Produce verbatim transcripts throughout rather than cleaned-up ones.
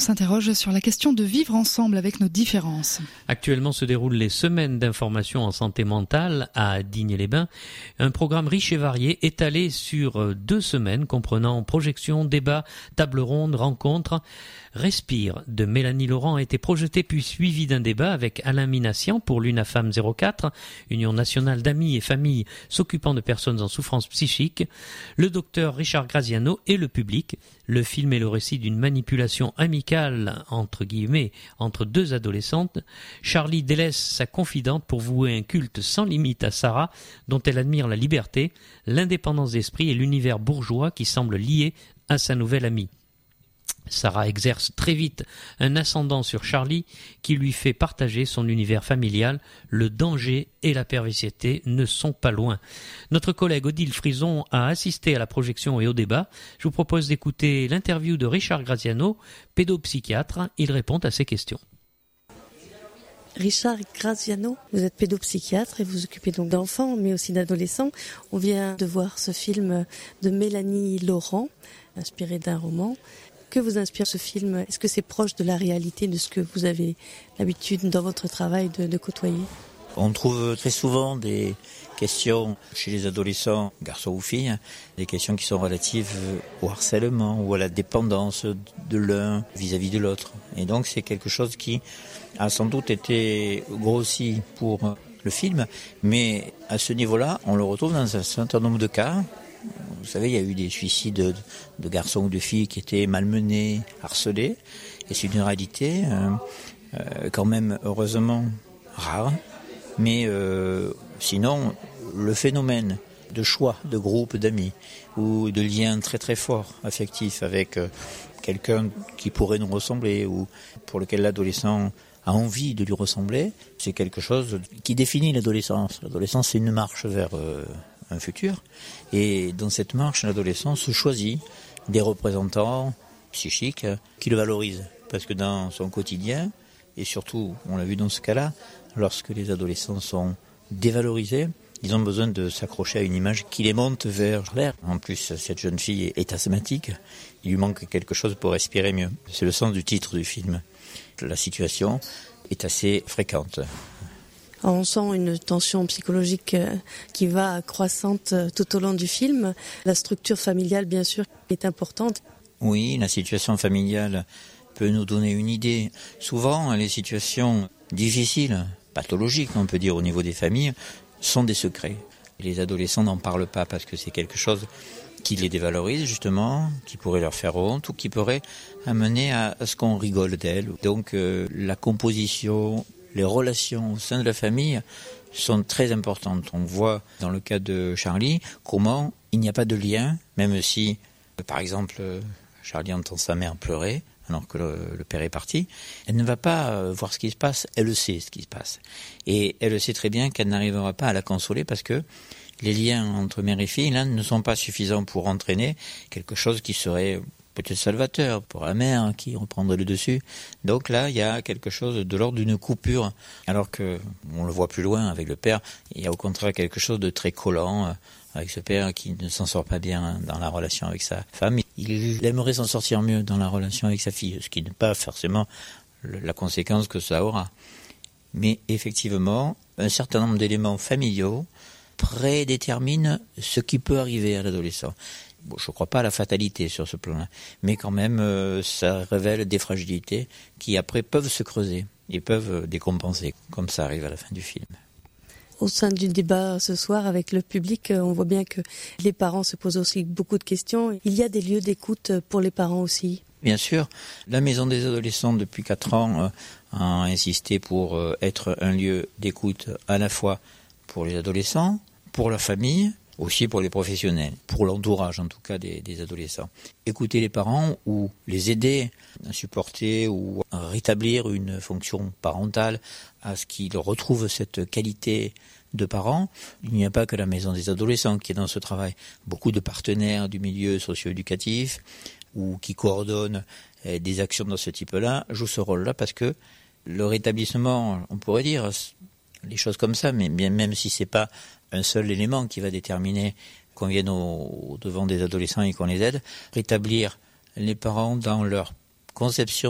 s'interroge sur la question de vivre ensemble avec nos différences. Actuellement se déroulent les semaines d'information en santé mentale à Digne-les-Bains. Un programme riche et varié étalé sur deux semaines comprenant projections, débats, tables rondes, rencontres. Respire de Mélanie Laurent a été projeté puis suivi d'un débat avec Alain Minassian pour l'UNAFAM zéro quatre, Union nationale d'amis et familles s'occupant de personnes en souffrance psychique, le docteur Richard Graziano et le public. Le film est le récit d'une manipulation amicale, entre guillemets, entre deux adolescentes. Charlie délaisse sa confidente pour vouer un culte sans limite à Sarah, dont elle admire la liberté, l'indépendance d'esprit et l'univers bourgeois qui semble lié à sa nouvelle amie. Sarah exerce très vite un ascendant sur Charlie qui lui fait partager son univers familial. Le danger et la perversité ne sont pas loin. Notre collègue Odile Frison a assisté à la projection et au débat. Je vous propose d'écouter l'interview de Richard Graziano, pédopsychiatre. Il répond à ces questions. Richard Graziano, vous êtes pédopsychiatre et vous vous occupez donc d'enfants mais aussi d'adolescents. On vient de voir ce film de Mélanie Laurent, inspiré d'un roman. Que vous inspire ce film ? Est-ce que c'est proche de la réalité, de ce que vous avez l'habitude dans votre travail de, de côtoyer ? On trouve très souvent des questions chez les adolescents, garçons ou filles, des questions qui sont relatives au harcèlement ou à la dépendance de l'un vis-à-vis de l'autre. Et donc c'est quelque chose qui a sans doute été grossi pour le film, mais à ce niveau-là, on le retrouve dans un certain nombre de cas. Vous savez, il y a eu des suicides de, de garçons ou de filles qui étaient malmenés, harcelés, et c'est une réalité euh, euh, quand même heureusement rare. Mais euh, sinon, le phénomène de choix de groupe d'amis ou de liens très très forts affectifs avec euh, quelqu'un qui pourrait nous ressembler ou pour lequel l'adolescent a envie de lui ressembler, c'est quelque chose qui définit l'adolescence. L'adolescence, c'est une marche vers euh, un futur, et dans cette marche, l'adolescent se choisit des représentants psychiques qui le valorisent, parce que dans son quotidien, et surtout, on l'a vu dans ce cas-là, lorsque les adolescents sont dévalorisés, ils ont besoin de s'accrocher à une image qui les monte vers l'air. En plus, cette jeune fille est asthmatique, il lui manque quelque chose pour respirer mieux. C'est le sens du titre du film. La situation est assez fréquente. On sent une tension psychologique qui va croissante tout au long du film. La structure familiale, bien sûr, est importante. Oui, la situation familiale peut nous donner une idée. Souvent, les situations difficiles, pathologiques, on peut dire, au niveau des familles, sont des secrets. Les adolescents n'en parlent pas parce que c'est quelque chose qui les dévalorise, justement, qui pourrait leur faire honte ou qui pourrait amener à, à ce qu'on rigole d'elles. Donc, euh, la composition, les relations au sein de la famille sont très importantes. On voit dans le cas de Charlie comment il n'y a pas de lien, même si, par exemple, Charlie entend sa mère pleurer alors que le, le père est parti. Elle ne va pas voir ce qui se passe, elle le sait ce qui se passe. Et elle le sait très bien qu'elle n'arrivera pas à la consoler parce que les liens entre mère et fille là, ne sont pas suffisants pour entraîner quelque chose qui serait peut-être salvateur pour la mère qui reprendrait le dessus. Donc là, il y a quelque chose de l'ordre d'une coupure, alors que on le voit plus loin avec le père. Il y a au contraire quelque chose de très collant avec ce père qui ne s'en sort pas bien dans la relation avec sa femme. Il aimerait s'en sortir mieux dans la relation avec sa fille, ce qui n'est pas forcément la conséquence que ça aura. Mais effectivement, un certain nombre d'éléments familiaux prédéterminent ce qui peut arriver à l'adolescent. Bon, je ne crois pas à la fatalité sur ce plan-là, mais quand même, euh, ça révèle des fragilités qui après peuvent se creuser et peuvent décompenser, comme ça arrive à la fin du film. Au sein du débat ce soir avec le public, on voit bien que les parents se posent aussi beaucoup de questions. Il y a des lieux d'écoute pour les parents aussi. Bien sûr, la Maison des adolescents depuis quatre ans euh, a insisté pour euh, être un lieu d'écoute à la fois pour les adolescents, pour leur famille, aussi pour les professionnels, pour l'entourage en tout cas des, des adolescents. Écouter les parents ou les aider à supporter ou à rétablir une fonction parentale, à ce qu'ils retrouvent cette qualité de parents. Il n'y a pas que la Maison des adolescents qui est dans ce travail. Beaucoup de partenaires du milieu socio-éducatif ou qui coordonnent des actions de ce type-là jouent ce rôle-là parce que le rétablissement, on pourrait dire les choses comme ça, mais bien même si c'est pas un seul élément qui va déterminer qu'on vienne au, au devant des adolescents et qu'on les aide, rétablir les parents dans leur conception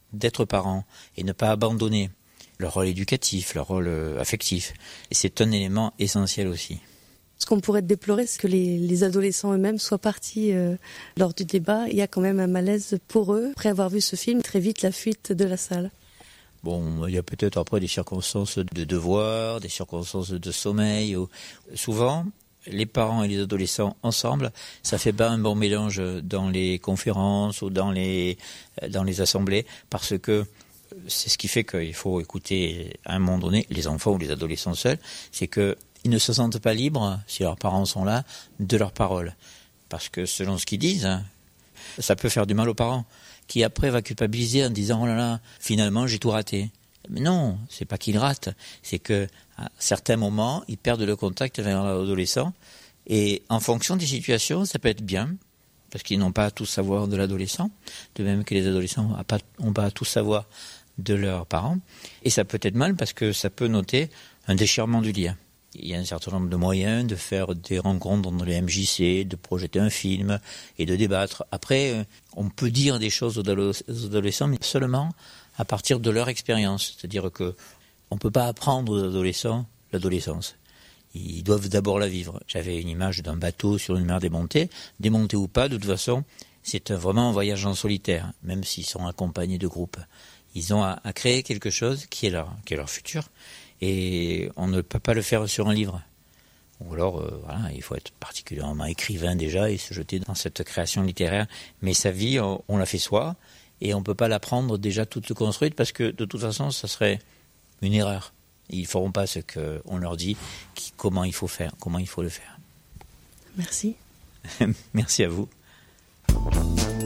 d'être parent et ne pas abandonner leur rôle éducatif, leur rôle affectif. Et c'est un élément essentiel aussi. Ce qu'on pourrait déplorer, c'est que les, les adolescents eux-mêmes soient partis euh, lors du débat. Il y a quand même un malaise pour eux. Après avoir vu ce film, très vite la fuite de la salle. Bon, il y a peut-être après des circonstances de devoir, des circonstances de sommeil. Ou... Souvent, les parents et les adolescents ensemble, ça fait pas un bon mélange dans les conférences ou dans les, dans les assemblées, parce que c'est ce qui fait qu'il faut écouter à un moment donné les enfants ou les adolescents seuls, c'est que ils ne se sentent pas libres, si leurs parents sont là, de leurs paroles. Parce que selon ce qu'ils disent, hein, ça peut faire du mal aux parents, qui après va culpabiliser en disant « Oh là là, finalement j'ai tout raté ». Mais non, c'est pas qu'ils ratent, c'est que à certains moments, ils perdent le contact avec l'adolescent, et en fonction des situations, ça peut être bien, parce qu'ils n'ont pas à tout savoir de l'adolescent, de même que les adolescents n'ont pas à tout savoir de leurs parents, et ça peut être mal parce que ça peut noter un déchirement du lien. Il y a un certain nombre de moyens de faire des rencontres dans les M J C, de projeter un film et de débattre. Après, on peut dire des choses aux adolescents, mais seulement à partir de leur expérience. C'est-à-dire que on ne peut pas apprendre aux adolescents l'adolescence. Ils doivent d'abord la vivre. J'avais une image d'un bateau sur une mer démontée. Démonté ou pas, de toute façon, c'est vraiment un voyage en solitaire, même s'ils sont accompagnés de groupes. Ils ont à, à créer quelque chose qui est leur, qui est leur futur. Et on ne peut pas le faire sur un livre. Ou alors, euh, voilà, il faut être particulièrement écrivain déjà et se jeter dans cette création littéraire. Mais sa vie, on, on la fait soi, et on ne peut pas la prendre déjà toute construite, parce que de toute façon, ça serait une erreur. Ils ne feront pas ce qu'on leur dit, qui, comment il faut faire, comment il faut le faire. Merci. Merci à vous.